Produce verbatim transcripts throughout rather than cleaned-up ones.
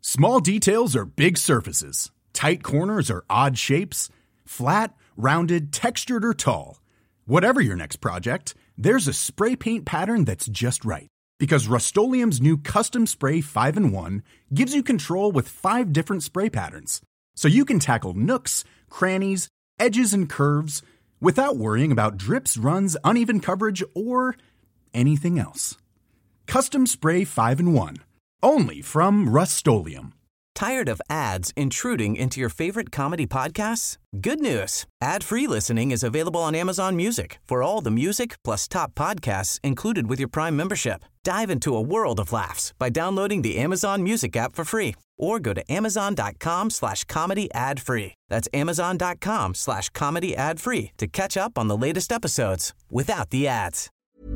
Small details are big surfaces. Tight corners are odd shapes. Flat, rounded, textured, or tall. Whatever your next project, there's a spray paint pattern that's just right. Because Rust-Oleum's new Custom Spray five in one gives you control with five different spray patterns. So you can tackle nooks, crannies, edges, and curves without worrying about drips, runs, uneven coverage, or anything else. Custom Spray five in one. Only from Rust-Oleum. Tired of ads intruding into your favorite comedy podcasts? Good news. Ad-free listening is available on Amazon Music for all the music plus top podcasts included with your Prime membership. Dive into a world of laughs by downloading the Amazon Music app for free or go to amazon.com slash comedy ad free. That's amazon.com slash comedy ad free to catch up on the latest episodes without the ads.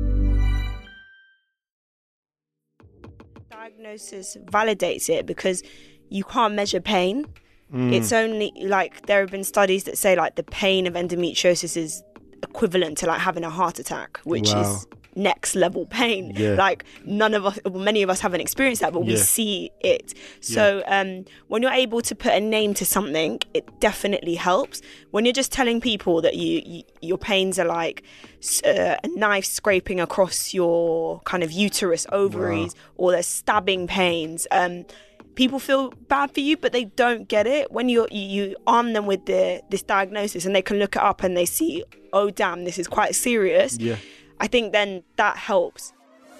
Diagnosis validates it because you can't measure pain. Mm. It's only like there have been studies that say like the pain of endometriosis is equivalent to like having a heart attack, which wow. is next level pain. Yeah. Like none of us, well, many of us haven't experienced that, but yeah. we see it. So yeah. um, when you're able to put a name to something, it definitely helps. When you're just telling people that you, you your pains are like uh, a knife scraping across your kind of uterus, ovaries, wow. or there's stabbing pains, um, people feel bad for you, but they don't get it. When you you arm them with the this diagnosis and they can look it up and they see, oh damn, this is quite serious. Yeah. I think then that helps.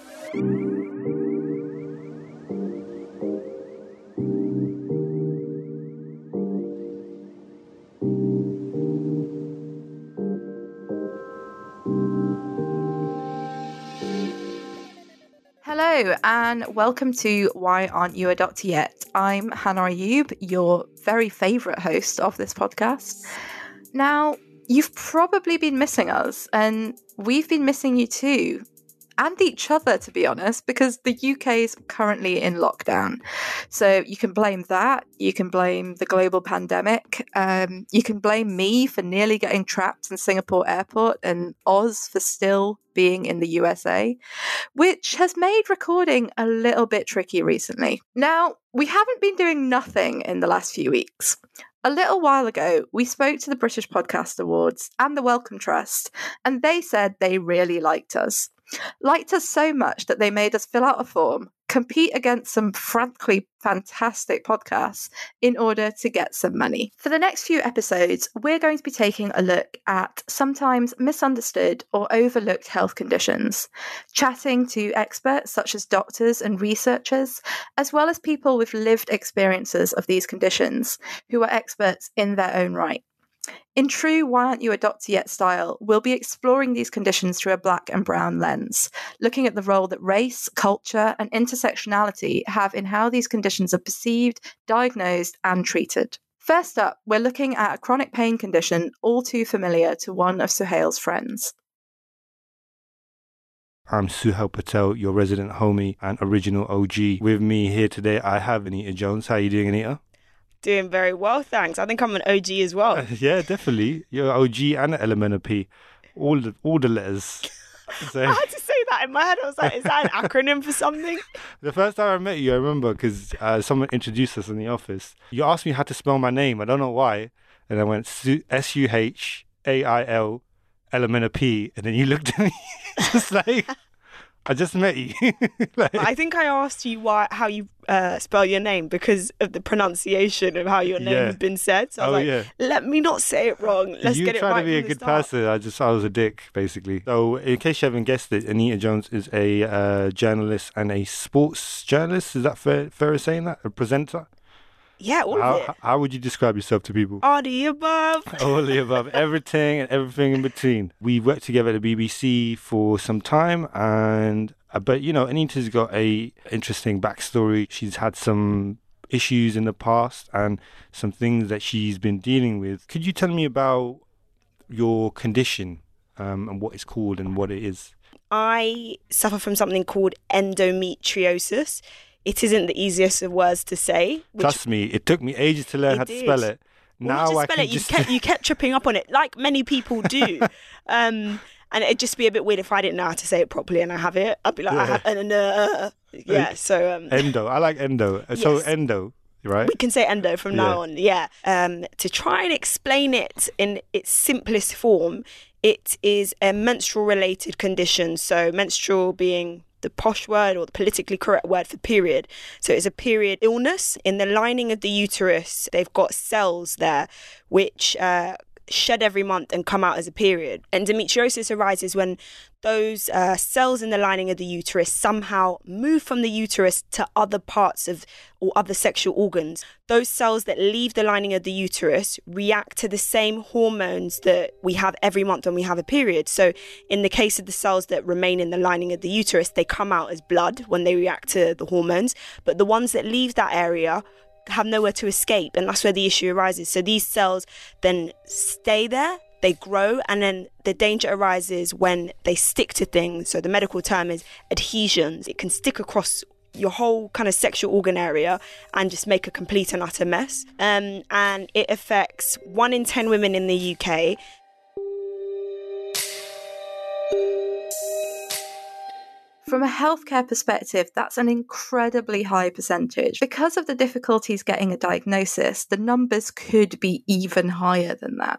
Hello and welcome to Why Aren't You a Doctor Yet? I'm Hannah Ayub, your very favourite host of this podcast. Now, you've probably been missing us, and we've been missing you too, and each other, to be honest, because the U K is currently in lockdown. So you can blame that, you can blame the global pandemic, um, you can blame me for nearly getting trapped in Singapore airport, and Oz for still being in the U S A, which has made recording a little bit tricky recently. Now, we haven't been doing nothing in the last few weeks. A little while ago, we spoke to the British Podcast Awards and the Wellcome Trust, and they said they really liked us. Liked us so much that they made us fill out a form, compete against some frankly fantastic podcasts in order to get some money. For the next few episodes, we're going to be taking a look at sometimes misunderstood or overlooked health conditions, chatting to experts such as doctors and researchers, as well as people with lived experiences of these conditions who are experts in their own right. In true Why Aren't You a Doctor Yet style, we'll be exploring these conditions through a black and brown lens, looking at the role that race, culture, and intersectionality have in how these conditions are perceived, diagnosed, and treated. First up, we're looking at a chronic pain condition all too familiar to one of Suhail's friends. I'm Suhail Patel, your resident homie and original O G. With me here today, I have Anita Jones. How are you doing, Anita? Doing very well, thanks. I think I'm an O G as well. Uh, yeah, definitely. You're O G and an element of P. All the, all the letters. So, I had to say that in my head. I was like, is that an acronym for something? The first time I met you, I remember, because uh, someone introduced us in the office. You asked me how to spell my name. I don't know why. And I went S U H A I L, element of P. And then you looked at me just like... I just met you. Like, I think I asked you why, how you uh, spell your name because of the pronunciation of how your name yeah. has been said. So I was oh, like, yeah. let me not say it wrong. Let's you get it right. You try to be a good start. person. I just I was a dick, basically. So in case you haven't guessed it, Anita Jones is a uh, journalist and a sports journalist. Is that fair, fair saying that? A presenter? Yeah, all how, of it. How would you describe yourself to people? All the above. All the above. Everything and everything in between. We worked together at the B B C for some time, and uh, but you know, Anita's got a interesting backstory. She's had some issues in the past and some things that she's been dealing with. Could you tell me about your condition um, and what it's called and what it is? I suffer from something called endometriosis. It isn't the easiest of words to say. Trust me, it took me ages to learn how to spell it. Now well, I spell can it. just... You kept, you kept tripping up on it, like many people do. um, and it'd just be a bit weird if I didn't know how to say it properly and I have it. I'd be like, yeah. I have, uh, uh, yeah, so... Um, endo. I like endo. So yes. endo. right? We can say endo from now yeah. on, yeah. Um, to try and explain it in its simplest form, it is a menstrual-related condition. So menstrual being the posh word or the politically correct word for period. So it's a period illness. In the lining of the uterus, they've got cells there which uh, shed every month and come out as a period. Endometriosis arises when those uh, cells in the lining of the uterus somehow move from the uterus to other parts of or other sexual organs. Those cells that leave the lining of the uterus react to the same hormones that we have every month when we have a period. So in the case of the cells that remain in the lining of the uterus, they come out as blood when they react to the hormones. But the ones that leave that area have nowhere to escape, and that's where the issue arises. So these cells then stay there, they grow, and then the danger arises when they stick to things. So the medical term is adhesions. It can stick across your whole kind of sexual organ area and just make a complete and utter mess. Um, and it affects one in ten women in the U K. From a healthcare perspective, that's an incredibly high percentage. Because of the difficulties getting a diagnosis, the numbers could be even higher than that.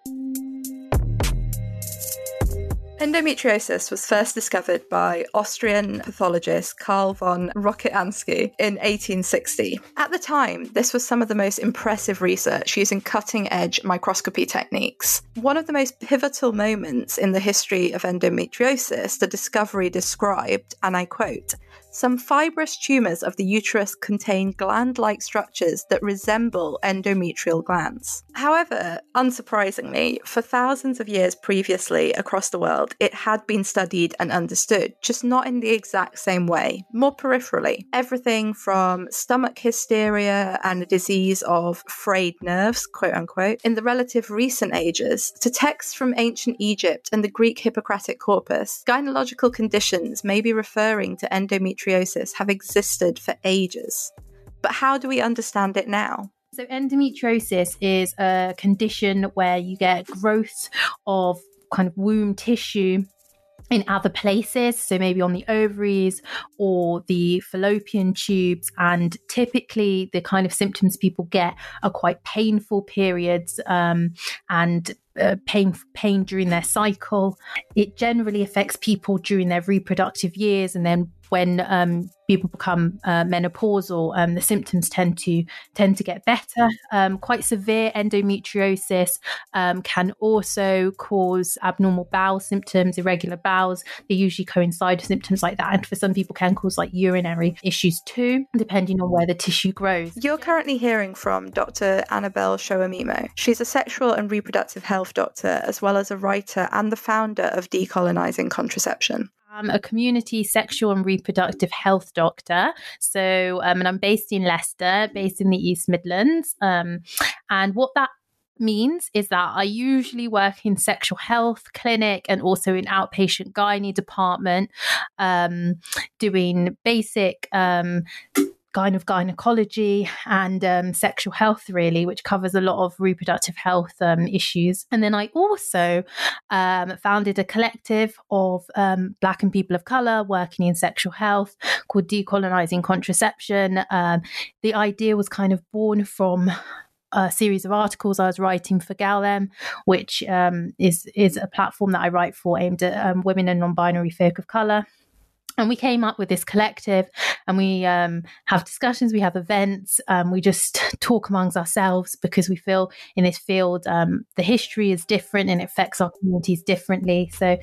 Endometriosis was first discovered by Austrian pathologist Karl von Rokitansky in eighteen sixty. At the time, this was some of the most impressive research using cutting-edge microscopy techniques. One of the most pivotal moments in the history of endometriosis, the discovery described, and I quote, "Some fibrous tumours of the uterus contain gland-like structures that resemble endometrial glands." However, unsurprisingly, for thousands of years previously across the world, it had been studied and understood, just not in the exact same way, more peripherally. Everything from stomach hysteria and a disease of frayed nerves, quote unquote, in the relative recent ages, to texts from ancient Egypt and the Greek Hippocratic corpus, gynecological conditions may be referring to endometriosis have existed for ages. But how do we understand it now? So endometriosis is a condition where you get growth of kind of womb tissue in other places, so maybe on the ovaries or the fallopian tubes, and typically the kind of symptoms people get are quite painful periods um, and uh, pain pain during their cycle. It generally affects people during their reproductive years, and then when um, people become uh, menopausal, um, the symptoms tend to tend to get better. Um, quite severe endometriosis um, can also cause abnormal bowel symptoms, irregular bowels. They usually coincide with symptoms like that, and for some people can cause like urinary issues too, depending on where the tissue grows. You're currently hearing from Doctor Annabelle Shoamimo. She's a sexual and reproductive health doctor, as well as a writer and the founder of Decolonizing Contraception. I'm a community sexual and reproductive health doctor. So, um, and I'm based in Leicester, based in the East Midlands. Um, and what that means is that I usually work in sexual health clinic and also in outpatient gynae department, um, doing basic um kind of gynecology and um, sexual health, really, which covers a lot of reproductive health um, issues. And then I also um, founded a collective of um, Black and people of colour working in sexual health called Decolonizing Contraception. Um, the idea was kind of born from a series of articles I was writing for GalM, which um, is, is a platform that I write for aimed at um, women and non-binary folk of colour. And we came up with this collective, and we um, have discussions, we have events, um, we just talk amongst ourselves, because we feel in this field um, the history is different and it affects our communities differently. So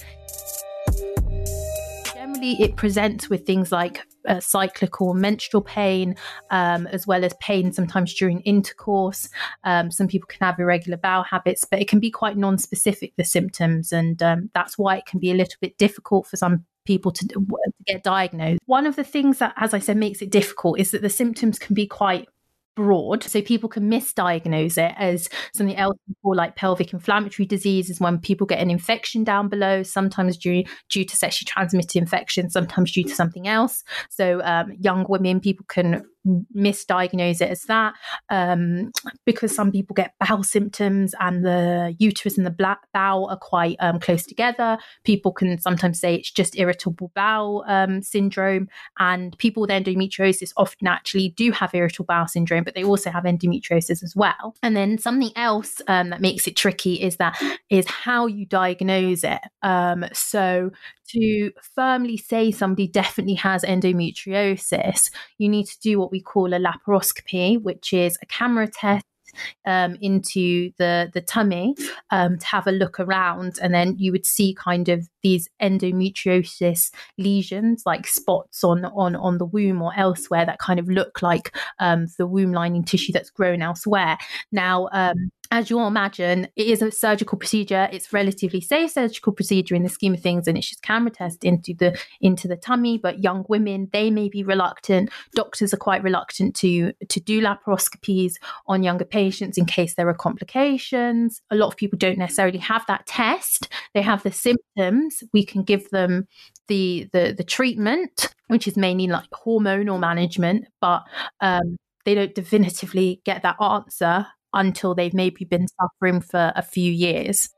generally it presents with things like uh, cyclical menstrual pain, um, as well as pain sometimes during intercourse. Um, some people can have irregular bowel habits, but it can be quite non-specific, the symptoms, and um, that's why it can be a little bit difficult for some people to, to get diagnosed. One of the things that, as I said, makes it difficult is that the symptoms can be quite broad, so people can misdiagnose it as something else before, like pelvic inflammatory disease is when people get an infection down below, sometimes due, due to sexually transmitted infection, sometimes due to something else. So um, young women, people can misdiagnose it as that, um, because some people get bowel symptoms and the uterus and the bla- bowel are quite um, close together. People can sometimes say it's just irritable bowel um, syndrome, and people with endometriosis often actually do have irritable bowel syndrome, but they also have endometriosis as well. And then something else um, that makes it tricky is that is how you diagnose it. Um, so to firmly say somebody definitely has endometriosis, you need to do what we call a laparoscopy, which is a camera test um, into the, the tummy um, to have a look around. And then you would see kind of these endometriosis lesions, like spots on, on, on the womb or elsewhere that kind of look like um, the womb lining tissue that's grown elsewhere. Now, um, as you'll imagine, it is a surgical procedure. It's relatively safe surgical procedure in the scheme of things, and it's just camera test into the into the tummy. But young women, they may be reluctant. Doctors are quite reluctant to to do laparoscopies on younger patients in case there are complications. A lot of people don't necessarily have that test. They have the symptoms. We can give them the the the treatment, which is mainly like hormonal management, but um, they don't definitively get that answer until they've maybe been suffering for a few years.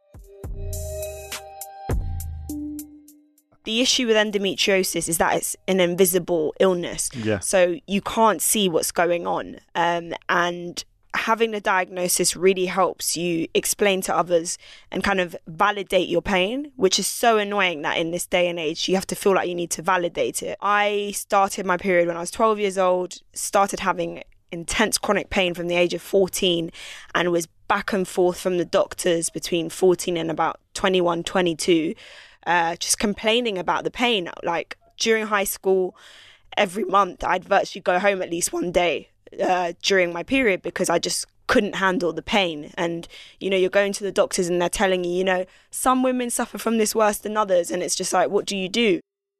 The issue with endometriosis is that it's an invisible illness. Yeah. So you can't see what's going on. Um, and having the diagnosis really helps you explain to others and kind of validate your pain, which is so annoying that in this day and age, you have to feel like you need to validate it. I started my period when I was twelve years old, started having intense chronic pain from the age of fourteen, and was back and forth from the doctors between fourteen and about twenty-one, twenty-two, uh, just complaining about the pain. Like during high school, every month I'd virtually go home at least one day uh, during my period because I just couldn't handle the pain. And, you know, you're going to the doctors and they're telling you, you know, some women suffer from this worse than others. And it's just like, what do you do?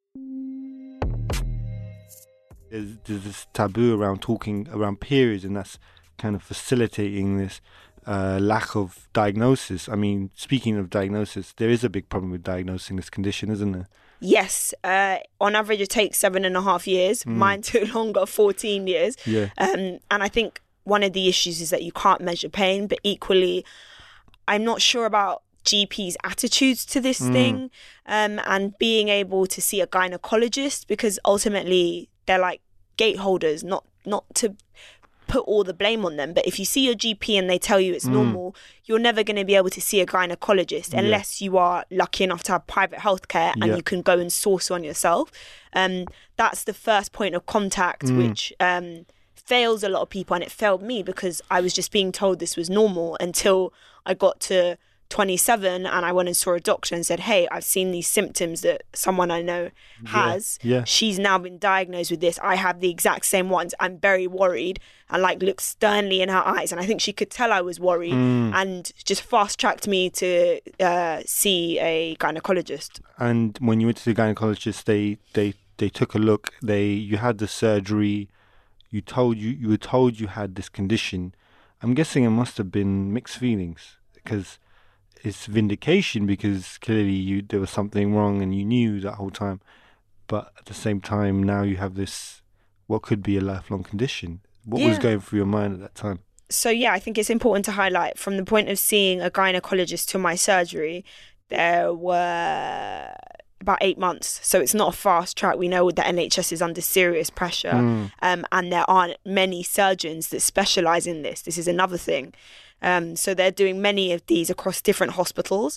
There's, there's this taboo around talking around periods, and that's kind of facilitating this uh, lack of diagnosis. I mean, speaking of diagnosis, there is a big problem with diagnosing this condition, isn't there? Yes. Uh, on average, it takes seven and a half years. Mm. Mine took longer, fourteen years. Yeah. Um, and I think one of the issues is that you can't measure pain, but equally, I'm not sure about G Ps' attitudes to this mm. thing um, and being able to see a gynecologist, because ultimately they're like gateholders, not not to put all the blame on them, but if you see your G P and they tell you it's mm. normal, you're never going to be able to see a gynecologist yeah. unless you are lucky enough to have private healthcare and yeah. you can go and source one yourself. Um, that's the first point of contact, mm. which um, fails a lot of people, and it failed me because I was just being told this was normal until I got to twenty-seven and I went and saw a doctor and said, hey, I've seen these symptoms that someone I know has. Yeah, yeah. She's now been diagnosed with this. I have the exact same ones. I'm very worried, and like looked sternly in her eyes. And I think she could tell I was worried mm. and just fast tracked me to uh, see a gynecologist. And when you went to the gynecologist, they, they, they took a look, they you had the surgery, you told you you were told you had this condition. I'm guessing it must have been mixed feelings, because it's vindication, because clearly you there was something wrong and you knew that whole time, but at the same time now you have this what could be a lifelong condition. What yeah. was going through your mind at that time? So yeah, I think it's important to highlight, from the point of seeing a gynecologist to my surgery, there were about eight months. So it's not a fast track. We know the N H S is under serious pressure, mm. um, and there aren't many surgeons that specialise in this. This is another thing. Um, so they're doing many of these across different hospitals.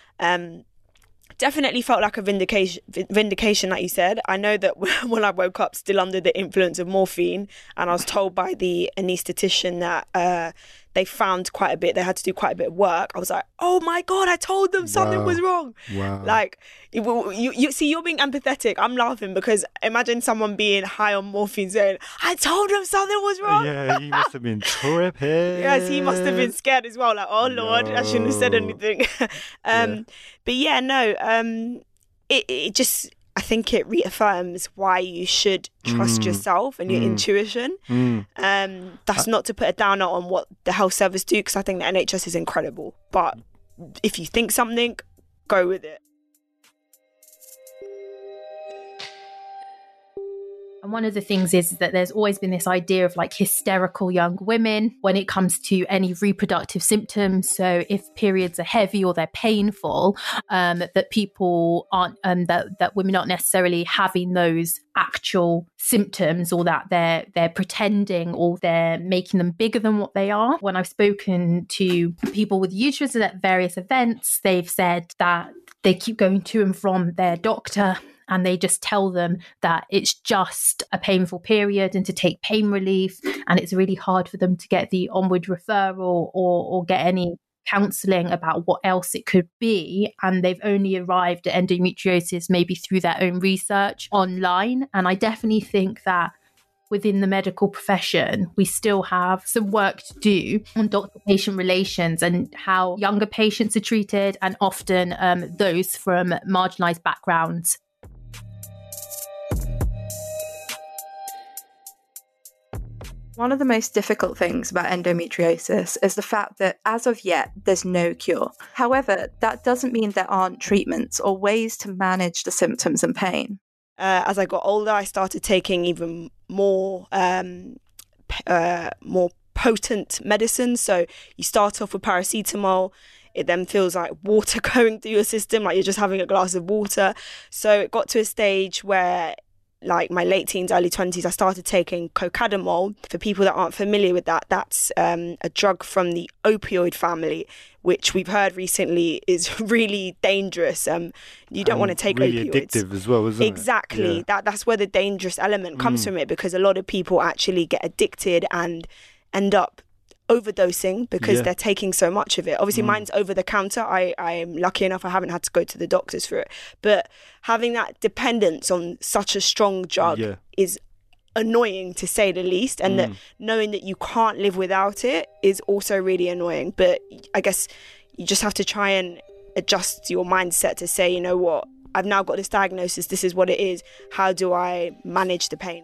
Um, definitely felt like a vindication, vindication, like you said. I know that when I woke up still under the influence of morphine, and I was told by the anaesthetician that uh, they found quite a bit, they had to do quite a bit of work. I was like, oh my God, I told them something wow. was wrong. Wow. Like, you, you, you see, you're being empathetic. I'm laughing because imagine someone being high on morphine saying, I told them something was wrong. Yeah, he must have been tripping. Yes, he must have been scared as well. Like, oh Lord, no. I shouldn't have said anything. um, yeah. But yeah, no, um, it, it just... I think it reaffirms why you should trust mm. yourself and your mm. intuition. Mm. Um, that's not to put a downer on what the health service do, because I think the N H S is incredible. But if you think something, go with it. And one of the things is that there's always been this idea of like hysterical young women when it comes to any reproductive symptoms. So if periods are heavy or they're painful, um, that people aren't, um, that, that women aren't necessarily having those actual symptoms, or that they're they're pretending, or they're making them bigger than what they are. When I've spoken to people with uteruses at various events, they've said that they keep going to and from their doctor, and they just tell them that it's just a painful period and to take pain relief. And it's really hard for them to get the onward referral or, or get any counselling about what else it could be. And they've only arrived at endometriosis maybe through their own research online. And I definitely think that within the medical profession, we still have some work to do on doctor-patient relations and how younger patients are treated, and often um, those from marginalised backgrounds. One of the most difficult things about endometriosis is the fact that as of yet, there's no cure. However, that doesn't mean there aren't treatments or ways to manage the symptoms and pain. Uh, as I got older, I started taking even more um, p- uh, more potent medicines. So you start off with paracetamol. It then feels like water going through your system, like you're just having a glass of water. So it got to a stage where, like my late teens, early twenties, I started taking cocodamol. For people that aren't familiar with that, that's um, a drug from the opioid family, which we've heard recently is really dangerous. Um, you don't and want to take really opioids. Addictive as well, isn't exactly. it? Exactly. Yeah. That that's where the dangerous element comes Mm. from it, because a lot of people actually get addicted and end up overdosing because Yeah. they're taking so much of it. Obviously, Mm. mine's over the counter. I I'm lucky enough I haven't had to go to the doctors for it. But having that dependence on such a strong drug Yeah. is annoying, to say the least, and Mm. that knowing that you can't live without it is also really annoying. But I guess you just have to try and adjust your mindset to say, you know what, I've now got this diagnosis, this is what it is, how do I manage the pain?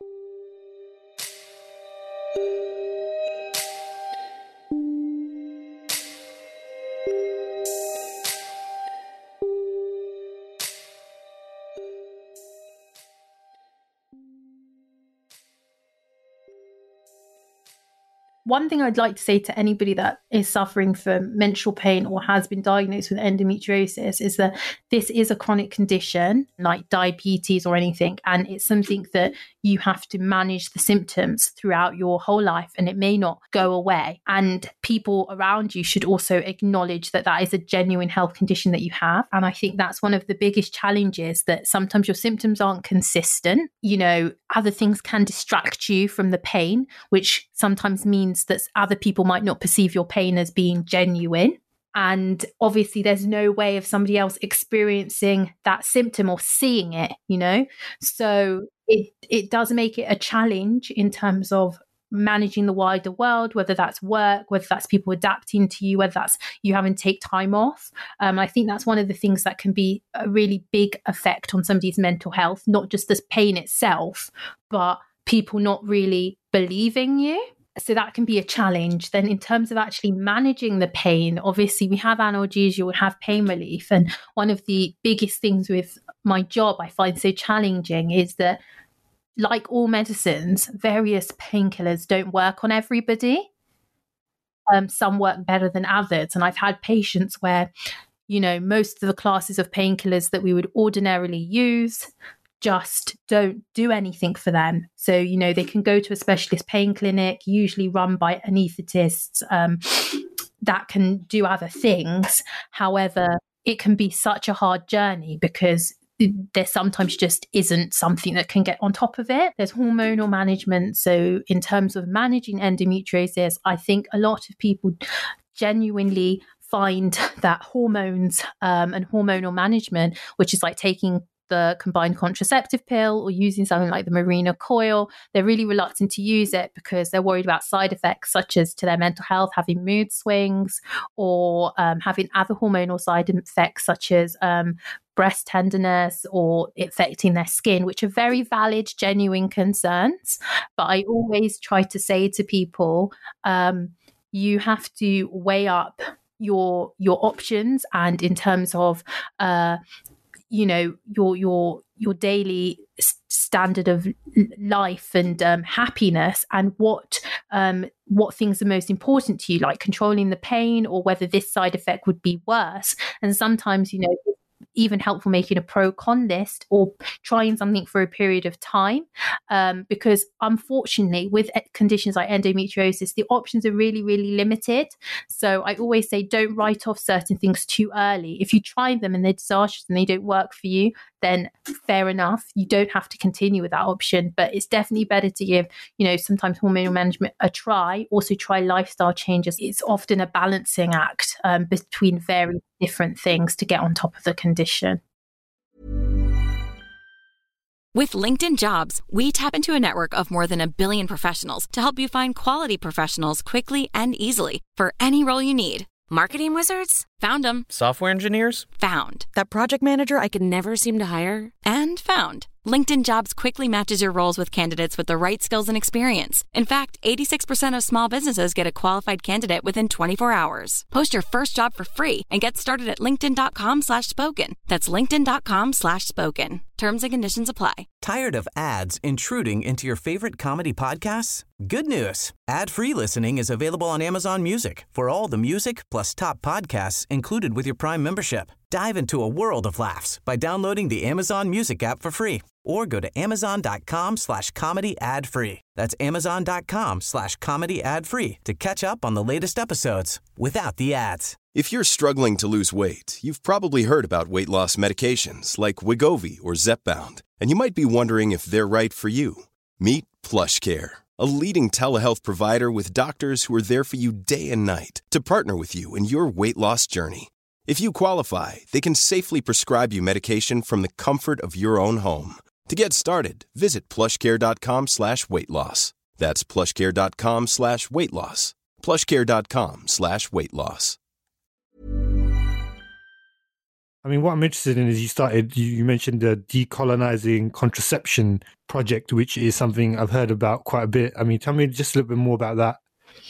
One thing I'd like to say to anybody that is suffering from menstrual pain or has been diagnosed with endometriosis is that this is a chronic condition like diabetes or anything, and it's something that you have to manage the symptoms throughout your whole life, and it may not go away. And people around you should also acknowledge that that is a genuine health condition that you have. And I think that's one of the biggest challenges, that sometimes your symptoms aren't consistent. You know, other things can distract you from the pain, which sometimes means that other people might not perceive your pain as being genuine. And obviously there's no way of somebody else experiencing that symptom or seeing it, you know? So it it does make it a challenge in terms of managing the wider world, whether that's work, whether that's people adapting to you, whether that's you having to take time off. Um, I think that's one of the things that can be a really big effect on somebody's mental health, not just the pain itself, but people not really believing you. So that can be a challenge. Then in terms of actually managing the pain, obviously we have analgesia, we have pain relief. And one of the biggest things with my job I find so challenging is that, like all medicines, various painkillers don't work on everybody. Um, some work better than others. And I've had patients where, you know, most of the classes of painkillers that we would ordinarily use just don't do anything for them. So, you know, they can go to a specialist pain clinic, usually run by anaesthetists, um, that can do other things. However, it can be such a hard journey because there sometimes just isn't something that can get on top of it. There's hormonal management. So in terms of managing endometriosis, I think a lot of people genuinely find that hormones um, and hormonal management, which is like taking the combined contraceptive pill or using something like the Mirena coil, they're really reluctant to use it because they're worried about side effects such as to their mental health, having mood swings, or um, having other hormonal side effects such as um, breast tenderness or affecting their skin, which are very valid, genuine concerns. But I always try to say to people, um, you have to weigh up your your options, and in terms of uh, you know, your your your daily standard of life and um, happiness, and what um, what things are most important to you, like controlling the pain or whether this side effect would be worse. And sometimes, you know, even helpful making a pro-con list or trying something for a period of time, um, because unfortunately with conditions like endometriosis, the options are really, really limited. So I always say don't write off certain things too early. If you try them and they're disastrous and they don't work for you, then fair enough, you don't have to continue with that option. But it's definitely better to give, you know, sometimes hormonal management a try. Also try lifestyle changes. It's often a balancing act um, between very different things to get on top of the condition. With LinkedIn Jobs, we tap into a network of more than a billion professionals to help you find quality professionals quickly and easily for any role you need. Marketing wizards? Found them. Software engineers? Found. That project manager I could never seem to hire? And found. LinkedIn Jobs quickly matches your roles with candidates with the right skills and experience. In fact, eighty-six percent of small businesses get a qualified candidate within twenty-four hours. Post your first job for free and get started at linkedin.com slash spoken. That's linkedin.com slash spoken. Terms and conditions apply. Tired of ads intruding into your favorite comedy podcasts? Good news. Ad-free listening is available on Amazon Music for all the music plus top podcasts included with your Prime membership. Dive into a world of laughs by downloading the Amazon Music app for free or go to amazon.com slash comedy ad free. That's amazon.com slash comedy ad free to catch up on the latest episodes without the ads. If you're struggling to lose weight, you've probably heard about weight loss medications like Wegovy or Zepbound, and you might be wondering if they're right for you. Meet PlushCare, a leading telehealth provider with doctors who are there for you day and night to partner with you in your weight loss journey. If you qualify, they can safely prescribe you medication from the comfort of your own home. To get started, visit plushcare.com slash weight loss. That's plushcare.com slash weight loss. plushcare.com slash weight loss. I mean, what I'm interested in is you started, you, you mentioned the decolonizing contraception project, which is something I've heard about quite a bit. I mean, tell me just a little bit more about that.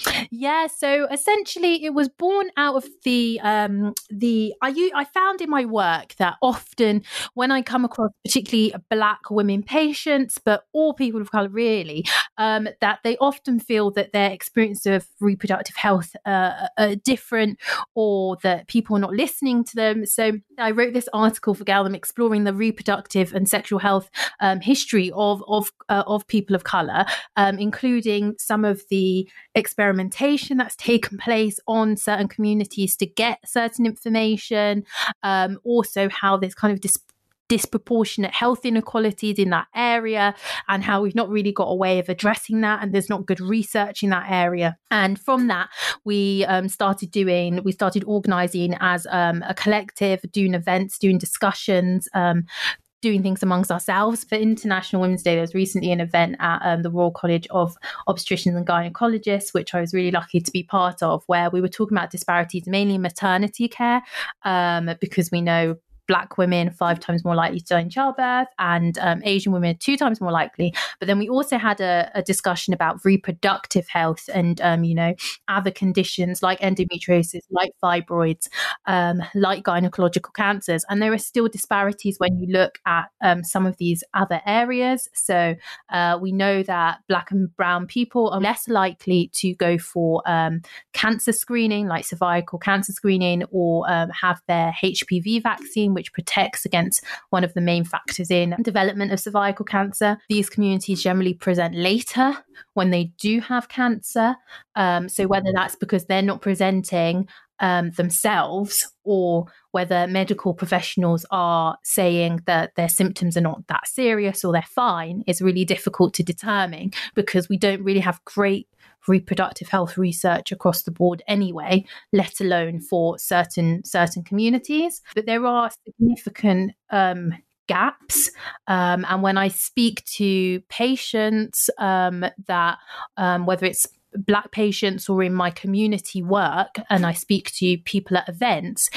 Yeah, so essentially it was born out of the um the I u- I found in my work that often when I come across particularly Black women patients, but all people of colour really, um that they often feel that their experience of reproductive health uh, are different, or that people are not listening to them. So I wrote this article for Gallup exploring the reproductive and sexual health um, history of of uh, of people of colour, um, including some of the experimentation that's taken place on certain communities to get certain information, um, also how there's kind of dis- disproportionate health inequalities in that area, and how we've not really got a way of addressing that, and there's not good research in that area. And from that, we um, started doing, we started organising as um, a collective, doing events, doing discussions, um, doing things amongst ourselves. For International Women's Day, there was recently an event at um, the Royal College of Obstetricians and Gynecologists, which I was really lucky to be part of, where we were talking about disparities, mainly in maternity care, um, because we know Black women five times more likely to die in childbirth, and um, Asian women two times more likely. But then we also had a, a discussion about reproductive health and, um, you know, other conditions like endometriosis, like fibroids, um, like gynecological cancers. And there are still disparities when you look at um, some of these other areas. So uh, we know that Black and brown people are less likely to go for um, cancer screening, like cervical cancer screening, or um, have their H P V vaccine, which protects against one of the main factors in development of cervical cancer. These communities generally present later when they do have cancer. Um, so whether that's because they're not presenting um, themselves, or whether medical professionals are saying that their symptoms are not that serious or they're fine, is really difficult to determine, because we don't really have great reproductive health research across the board anyway, let alone for certain certain communities. But there are significant um, gaps. Um, and when I speak to patients um, that, um, whether it's Black patients or in my community work, and I speak to people at events,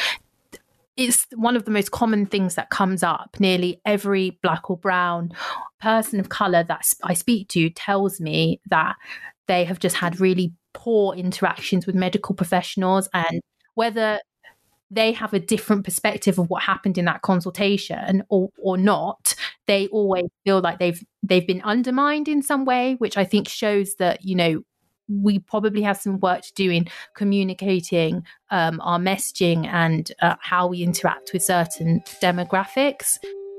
it's one of the most common things that comes up. Nearly every Black or brown person of colour that I speak to tells me that they have just had really poor interactions with medical professionals, and whether they have a different perspective of what happened in that consultation or, or not, they always feel like they've they've been undermined in some way, which I think shows that, you know, we probably have some work to do in communicating um, our messaging and uh, how we interact with certain demographics.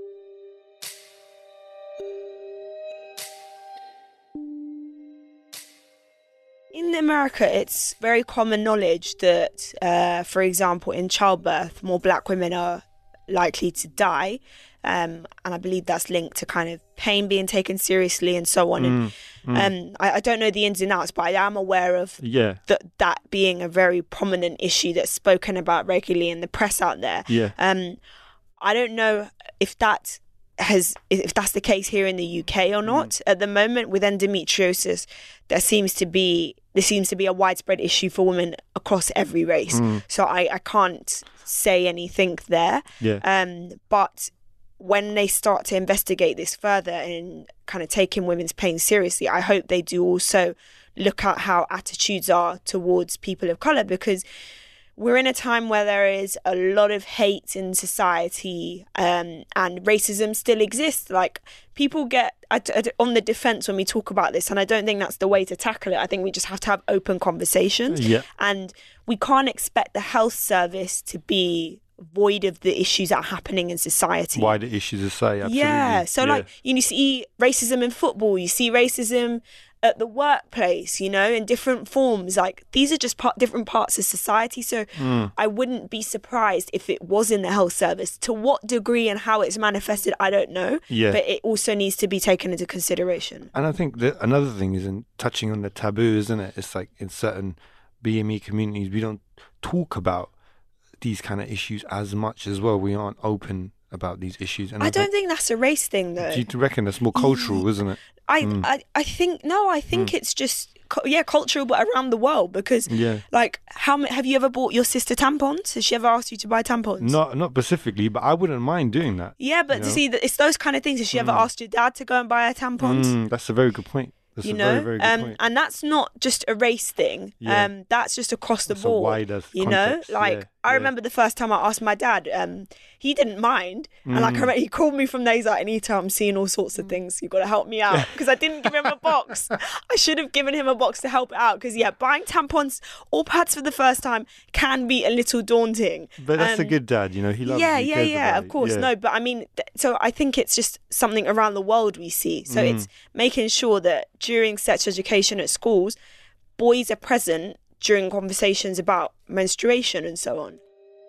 In America, it's very common knowledge that, uh, for example, in childbirth, more black women are likely to die. Um, and I believe that's linked to kind of pain being taken seriously and so on. Mm, and mm. Um, I, I don't know the ins and outs, but I am aware of yeah. th- that being a very prominent issue that's spoken about regularly in the press out there. Yeah. Um, I don't know if that has if that's the case here in the U K or not. Mm. At the moment, with endometriosis, there seems to be there seems to be a widespread issue for women across every race. Mm. So I, I can't say anything there. Yeah. Um, but when they start to investigate this further and kind of taking women's pain seriously, I hope they do also look at how attitudes are towards people of colour, because we're in a time where there is a lot of hate in society, um, and racism still exists. Like, people get on the defence when we talk about this, and I don't think that's the way to tackle it. I think we just have to have open conversations. Yeah. And we can't expect the health service to be void of the issues that are happening in society. Wider issues to say, absolutely. Yeah, so yeah. like, you see racism in football, you see racism at the workplace, you know, in different forms. Like, these are just part, different parts of society. So mm. I wouldn't be surprised if it was in the health service. To what degree and how it's manifested, I don't know. Yeah. But it also needs to be taken into consideration. And I think that another thing is in touching on the taboo, isn't it? It's like in certain B M E communities, we don't talk about these kind of issues as much as well. We aren't open about these issues. And I, I don't think, think that's a race thing, though. Do you reckon that's more cultural, isn't it? I, mm. I, I think, no, I think mm. it's just, yeah, cultural, but around the world. Because, yeah. like, how have you ever bought your sister tampons? Has she ever asked you to buy tampons? Not not specifically, but I wouldn't mind doing that. Yeah, but you to know? see, that it's those kind of things. Has she mm. ever asked your dad to go and buy her tampons? Mm, that's a very good point. That's you a know, very, very good um, point. And that's not just a race thing. Yeah. Um, that's just across the that's board. A wider you context. know, like yeah, I yeah. remember the first time I asked my dad. Um, he didn't mind, mm. and like I remember he called me from there. He's like, "Anita, I'm seeing all sorts of things. You got to help me out," because I didn't give him a box. I should have given him a box to help out. Because yeah, buying tampons or pads for the first time can be a little daunting. But that's um, a good dad, you know. He loves. Yeah, you, yeah, yeah. Of course, yeah. no. But I mean, th- so I think it's just something around the world we see. So mm. it's making sure that during sex education at schools, boys are present during conversations about menstruation and so on.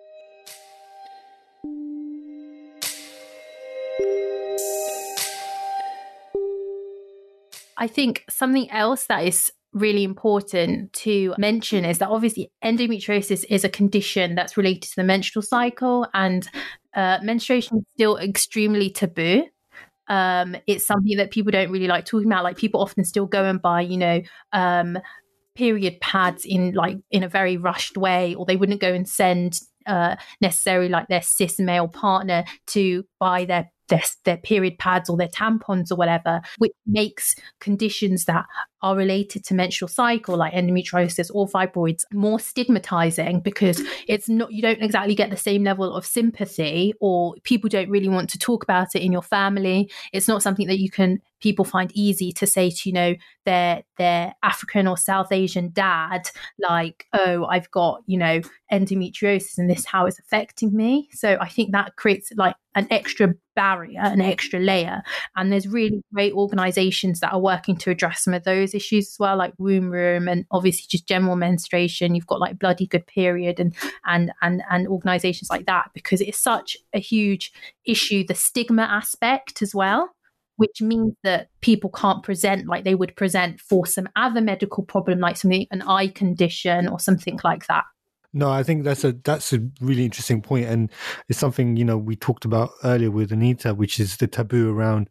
I think something else that is really important to mention is that obviously endometriosis is a condition that's related to the menstrual cycle, and uh, menstruation is still extremely taboo. Um, it's something that people don't really like talking about. Like, people often still go and buy, you know, um, period pads in like in a very rushed way, or they wouldn't go and send uh, necessarily like their cis male partner to buy their Their, their period pads or their tampons or whatever, which makes conditions that are related to menstrual cycle like endometriosis or fibroids more stigmatizing, because it's not, you don't exactly get the same level of sympathy, or people don't really want to talk about it in your family. It's not something that you can people find easy to say to, you know, their their African or South Asian dad, like, oh, I've got, you know, endometriosis and this is how it's affecting me. So I think that creates like an extra barrier, an extra layer. And there's really great organizations that are working to address some of those issues as well, like Womb Room, and obviously just general menstruation. You've got like Bloody Good Period and and and and organizations like that, because it's such a huge issue, the stigma aspect as well, which means that people can't present like they would present for some other medical problem, like something, an eye condition or something like that. No, I think that's a that's a really interesting point, and it's something, you know, we talked about earlier with Anita, which is the taboo around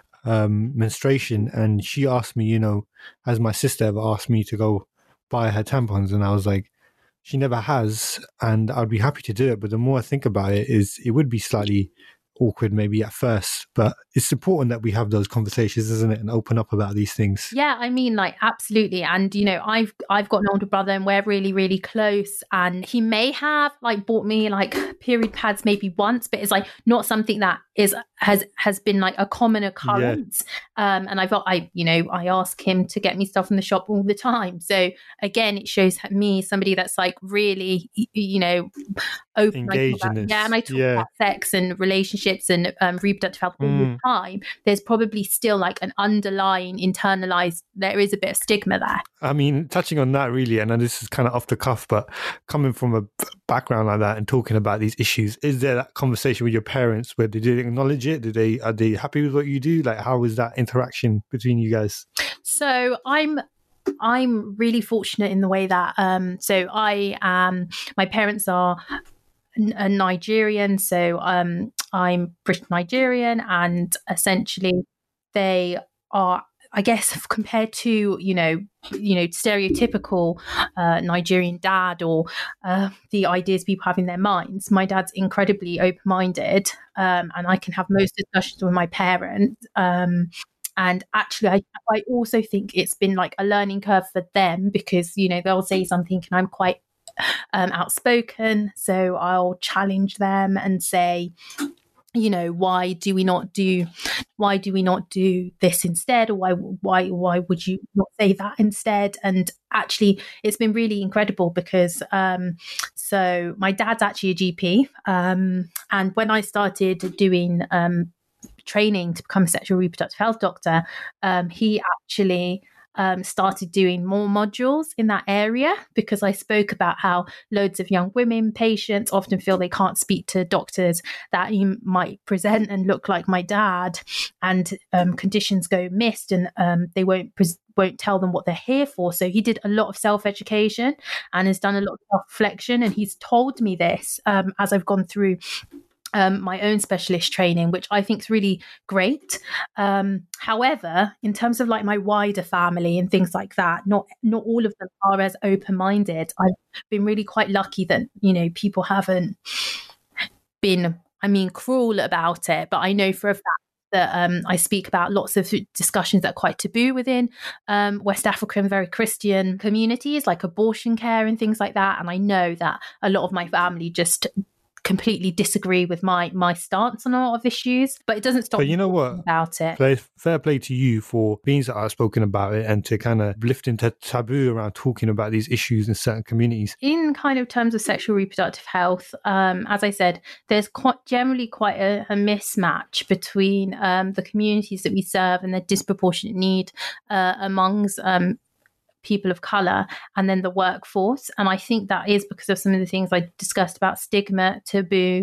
um, menstruation. And she asked me, you know, has my sister ever asked me to go buy her tampons? And I was like, she never has, and I'd be happy to do it. But the more I think about it, is it would be slightly awkward maybe at first, but it's important that we have those conversations, isn't it, and open up about these things. Yeah, I mean, like, absolutely. And you know, I've I've got an older brother and we're really really close, and he may have like bought me like period pads maybe once, but it's like not something that is has has been like a common occurrence. Yeah. Um, and I've I you know I ask him to get me stuff from the shop all the time. So again, it shows me somebody that's like really you know open. Engaged in this. Yeah, and I talk yeah. about sex and relationships and um, reproductive health all mm. the time. There's probably still like an underlying internalized. There is a bit of stigma there. I mean, touching on that really, and this is kind of off the cuff, but coming from a background like that and talking about these issues, is there that conversation with your parents where they did acknowledge it? Did they are they happy with what you do? Like, how was that interaction between you guys? So I'm I'm really fortunate in the way that um so I um my parents are a Nigerian, so um I'm British Nigerian, and essentially they are, I guess, compared to, you know, you know, stereotypical uh, Nigerian dad or uh, the ideas people have in their minds, my dad's incredibly open-minded, um, and I can have most discussions with my parents. Um, and actually, I, I also think it's been like a learning curve for them because, you know, they'll say something and I'm quite um, outspoken. So I'll challenge them and say, you know, why do we not do, why do we not do this instead? Or why, why, why would you not say that instead? And actually, it's been really incredible because, um, so my dad's actually a G P. Um, and when I started doing, um, training to become a sexual reproductive health doctor, um, he actually Um, started doing more modules in that area because I spoke about how loads of young women patients often feel they can't speak to doctors that you might present and look like my dad, and um, conditions go missed, and um, they won't pres- won't tell them what they're here for. So he did a lot of self-education and has done a lot of self-reflection, and he's told me this um, as I've gone through Um, my own specialist training, which I think is really great. Um, however, in terms of like my wider family and things like that, not not all of them are as open-minded. I've been really quite lucky that, you know, people haven't been, I mean, cruel about it, but I know for a fact that um, I speak about lots of discussions that are quite taboo within um, West African, very Christian communities, like abortion care and things like that. And I know that a lot of my family just completely disagree with my my stance on a lot of issues, but it doesn't stop but you know what about it. Play, fair play to you for being so outspoken about it and to kind of lift into taboo around talking about these issues in certain communities. In kind of terms of sexual reproductive health, um, as I said, there's quite generally quite a, a mismatch between um, the communities that we serve and the disproportionate need uh, amongst um, people of colour and then the workforce. And I think that is because of some of the things I discussed about stigma, taboo,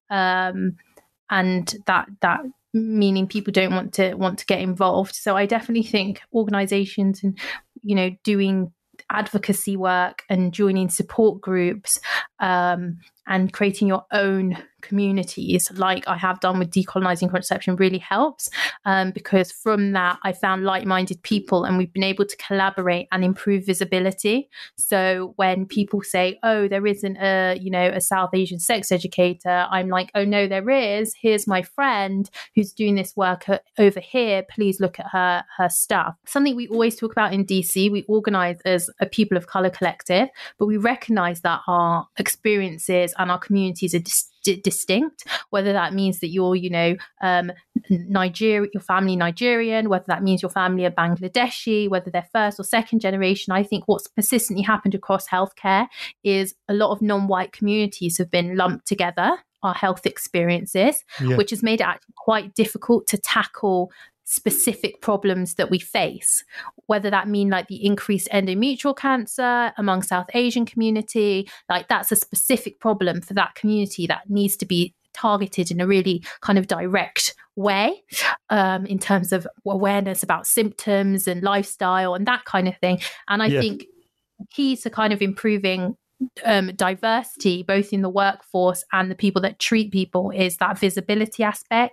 um, and that that meaning people don't want to want to get involved. So I definitely think organisations and, you know, doing advocacy work and joining support groups um, and creating your own communities like I have done with Decolonising Contraception really helps, um, because from that I found like-minded people and we've been able to collaborate and improve visibility. So when people say, oh, there isn't a, you know, a South Asian sex educator, I'm like, oh no, there is. Here's my friend who's doing this work over here. Please look at her her stuff. Something we always talk about in D C, we organise as a People of Colour collective, but we recognise that our experiences and our communities are dis- distinct, whether that means that you're, you know, um, Nigeria, your family Nigerian, whether that means your family are Bangladeshi, whether they're first or second generation. I think what's persistently happened across healthcare is a lot of non-white communities have been lumped together, our health experiences, yeah. which has made it actually quite difficult to tackle specific problems that we face, whether that mean like the increased endometrial cancer among South Asian community, like that's a specific problem for that community that needs to be targeted in a really kind of direct way, um, in terms of awareness about symptoms and lifestyle and that kind of thing. And I yeah. think key to kind of improving Um, diversity both in the workforce and the people that treat people is that visibility aspect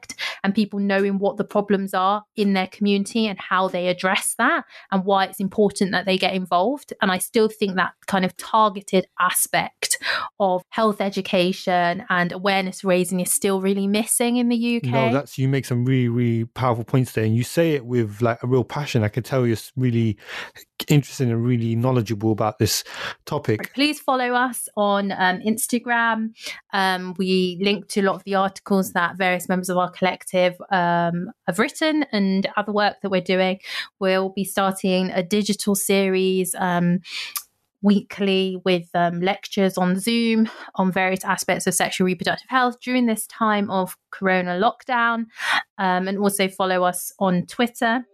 and people knowing what the problems are in their community and how they address that and why it's important that they get involved. And I still think that kind of targeted aspect of health education and awareness raising is still really missing in the U K. No, that's, you make some really, really powerful points there. And you say it with like a real passion. I can tell you're really interested and really knowledgeable about this topic. Please follow us on um, Instagram. Um, we link to a lot of the articles that various members of our collective um, have written and other work that we're doing. We'll be starting a digital series um, weekly with um, lectures on Zoom on various aspects of sexual reproductive health during this time of corona lockdown. Um, and also follow us on Twitter.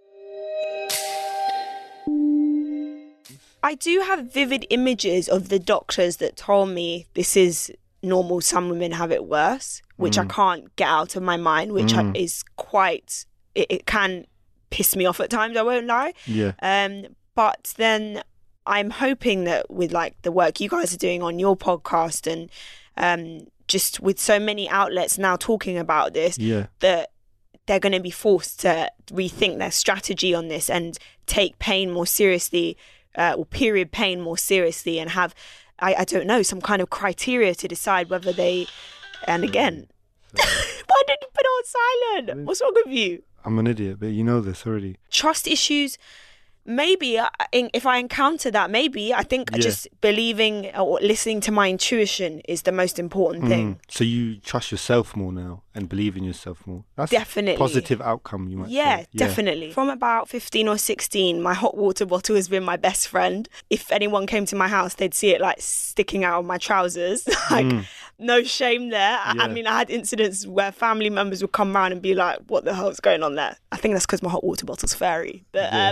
I do have vivid images of the doctors that told me this is normal, some women have it worse, which mm. I can't get out of my mind, which mm. I, is quite, it, it can piss me off at times, I won't lie. Yeah. Um, but then I'm hoping that with like the work you guys are doing on your podcast and um, just with so many outlets now talking about this, yeah. that they're going to be forced to rethink their strategy on this and take pain more seriously, uh, or period pain more seriously, and have, I, I don't know, some kind of criteria to decide whether they, and again, why did you put it on silent? What's wrong with you? I'm an idiot, but you know this already. Trust issues. Maybe uh, in, if I encounter that, maybe I think Yeah. just believing or listening to my intuition is the most important thing. Mm. So you trust yourself more now and believe in yourself more. That's Definitely. a positive outcome, you might Yeah, say. definitely. From about fifteen or sixteen, my hot water bottle has been my best friend. If anyone came to my house, they'd see it like sticking out of my trousers. like, Mm. no shame there. I- Yeah. I mean, I had incidents where family members would come around and be like, what the hell's going on there? I think that's because my hot water bottle's fairy. But Yeah. um,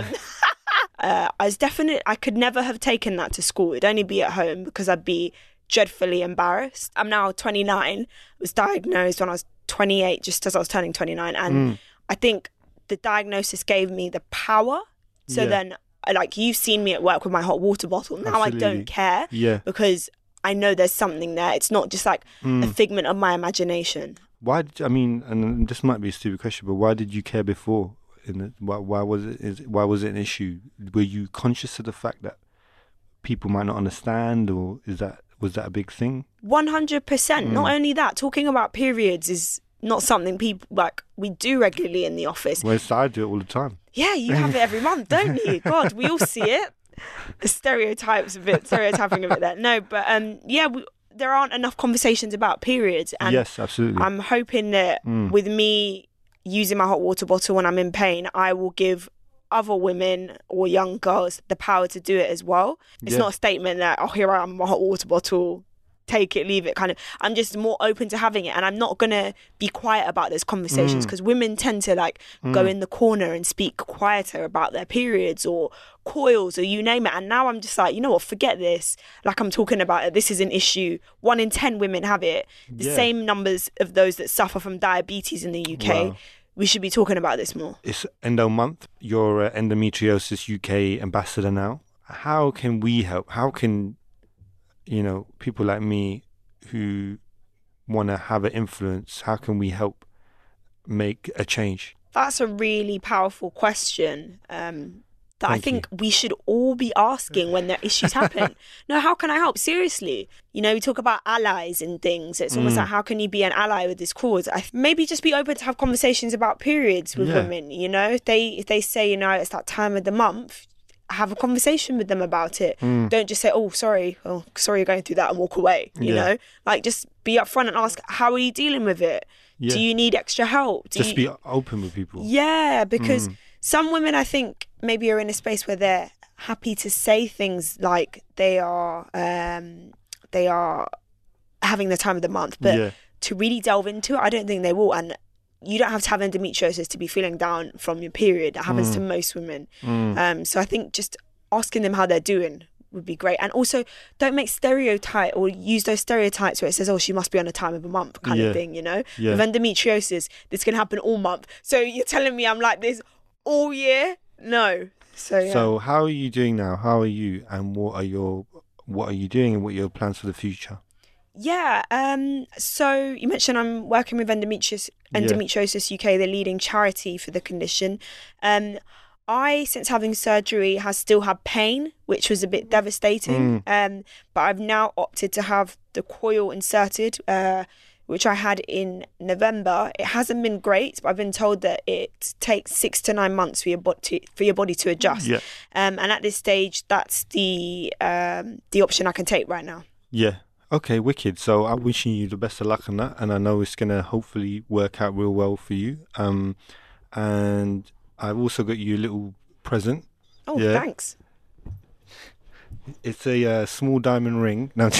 uh, I was definitely, I could never have taken that to school. It'd only be at home because I'd be dreadfully embarrassed. I'm now twenty-nine. I was diagnosed when I was twenty-eight, just as I was turning twenty-nine. And Mm. I think the diagnosis gave me the power. So Yeah. then, like, you've seen me at work with my hot water bottle. Now I Absolutely. don't care Yeah. because I know there's something there. It's not just like a Mm. figment of my imagination. Why did, I mean, and this might be a stupid question, but why did you care before? In the, why, why was it? Is, why was it an issue? Were you conscious of the fact that people might not understand, or is that was that a big thing? one hundred percent. Mm. Not only that, talking about periods is not something people, like, we do regularly in the office. Whereas I do it all the time. Yeah, you have it every month, don't you? God, we all see it. The stereotypes a bit, stereotyping a bit there. No, but um, yeah, we, there aren't enough conversations about periods. And yes, absolutely. I'm hoping that Mm. with me using my hot water bottle when I'm in pain, I will give other women or young girls the power to do it as well. It's Yeah. not a statement that, oh, here I am, my hot water bottle, take it, leave it, kind of. I'm just more open to having it, and I'm not going to be quiet about those conversations because women tend to like go in the corner and speak quieter about their periods or coils or you name it. And now I'm just like, you know what, forget this. Like, I'm talking about it. This is an issue. One in ten women have it. The Yeah. same numbers of those that suffer from diabetes in the U K. Wow. We should be talking about this more. It's Endo Month. You're uh, Endometriosis U K ambassador now. How can we help? How can, you know, people like me who want to have an influence, how can we help make a change? That's a really powerful question um, that I Thank think we should all be asking when their issues happen. No, how can I help? Seriously. You know, we talk about allies and things. It's almost Mm. like, how can you be an ally with this cause? I, maybe just be open to have conversations about periods with Yeah. women, you know? If they, if they say, you know, it's that time of the month, have a conversation with them about it. Mm. Don't just say, oh, sorry, oh, sorry you're going through that, and walk away, you Yeah. know? Like, just be upfront and ask, how are you dealing with it? Yeah. Do you need extra help? Do Just you... be open with people. Yeah, because Mm. some women, I think, maybe are in a space where they're happy to say things like they are um, they are having the time of the month, but Yeah. to really delve into it, I don't think they will. And you don't have to have endometriosis to be feeling down from your period. That happens to most women. Mm. Um, so I think just asking them how they're doing would be great. And also, don't make stereotype or use those stereotypes where it says, oh, she must be on a time of a month kind Yeah. of thing, you know? Yeah. With endometriosis, this can happen all month. So you're telling me I'm like this all year? No. So, yeah. So how are you doing now? How are you, and what are your what are you doing, and what are your plans for the future? Yeah. Um, so you mentioned I'm working with Endometriosis, Endometriosis U K, the leading charity for the condition. Um, I, since having surgery, has still had pain, which was a bit devastating. Mm. Um, but I've now opted to have the coil inserted, uh, which I had in November. It hasn't been great, but I've been told that it takes six to nine months for your body to, for your body to adjust. Yeah. Um, and at this stage, that's the um, the option I can take right now. Yeah. Okay, wicked. So I'm wishing you the best of luck on that, and I know it's going to hopefully work out real well for you. Um, and I've also got you a little present. Oh, yeah. Thanks. It's a uh, small diamond ring. No.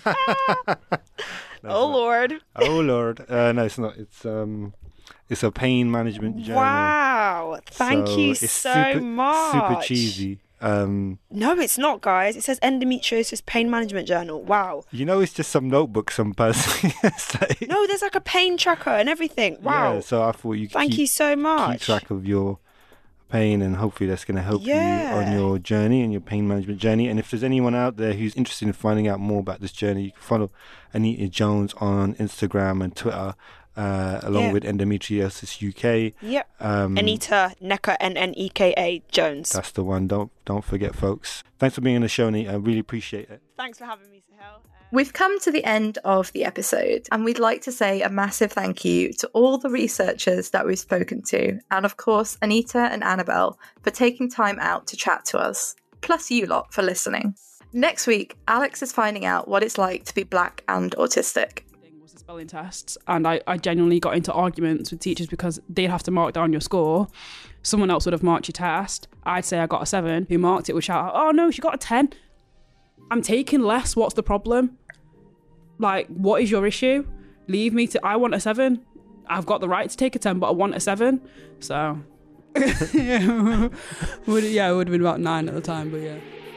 No, oh Lord! Oh Lord! Uh, no, it's not. It's um, it's a pain management journal. Wow! Thank so you it's so super, much. Super cheesy. Um, no, it's not, guys. It says Endometriosis Pain Management Journal. Wow. You know, it's just some notebook, some person. like, no, there's like a pain tracker and everything. Wow. Yeah. So I thought you. Thank keep, you so much. Keep track of your pain, and hopefully that's going to help yeah. you on your journey and your pain management journey. And if there's anyone out there who's interested in finding out more about this journey, you can follow Anita Jones on Instagram and Twitter, uh, along yeah. with Endometriosis U K. Yep. Um, Anita Neka, N N E K A Jones. That's the one. Don't don't forget, folks. Thanks for being on the show, Anita. I really appreciate it. Thanks for having me, Sahel. We've come to the end of the episode, and we'd like to say a massive thank you to all the researchers that we've spoken to, and of course Anita and Annabelle for taking time out to chat to us, plus you lot for listening. Next week, Alex is finding out what it's like to be black and autistic. Was the spelling tests, and I, I genuinely got into arguments with teachers because they'd have to mark down your score. Someone else would have marked your test. I'd say I got a seven. Who marked it would shout out, "Oh no, she got a ten." I'm taking less. What's the problem? Like, what is your issue? Leave me to, I want a seven. I've got the right to take a ten, but I want a seven. So, yeah, would, yeah, it would have been about nine at the time, but yeah.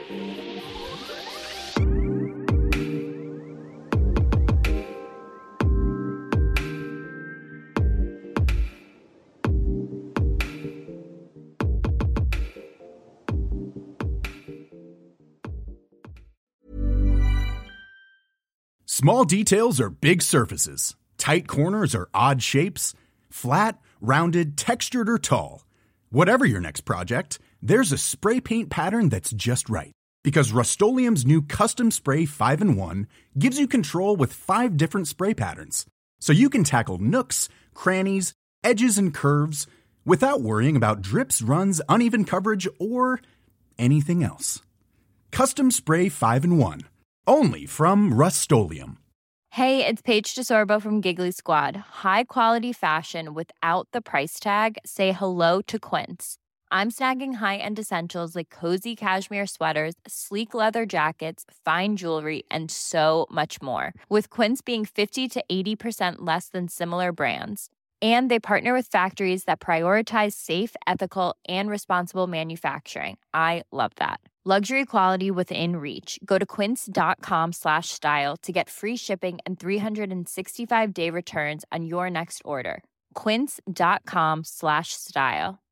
Small details are big surfaces. Tight corners are odd shapes. Flat, rounded, textured, or tall. Whatever your next project, there's a spray paint pattern that's just right. Because Rust-Oleum's new Custom Spray five in one gives you control with five different spray patterns. So you can tackle nooks, crannies, edges, and curves without worrying about drips, runs, uneven coverage, or anything else. Custom Spray five in one. Only from Rust-Oleum. Hey, it's Paige DeSorbo from Giggly Squad. High quality fashion without the price tag. Say hello to Quince. I'm snagging high-end essentials like cozy cashmere sweaters, sleek leather jackets, fine jewelry, and so much more. With Quince being fifty to eighty percent less than similar brands. And they partner with factories that prioritize safe, ethical, and responsible manufacturing. I love that. Luxury quality within reach. Go to quince.com slash style to get free shipping and three sixty-five day returns on your next order. Quince.com slash style.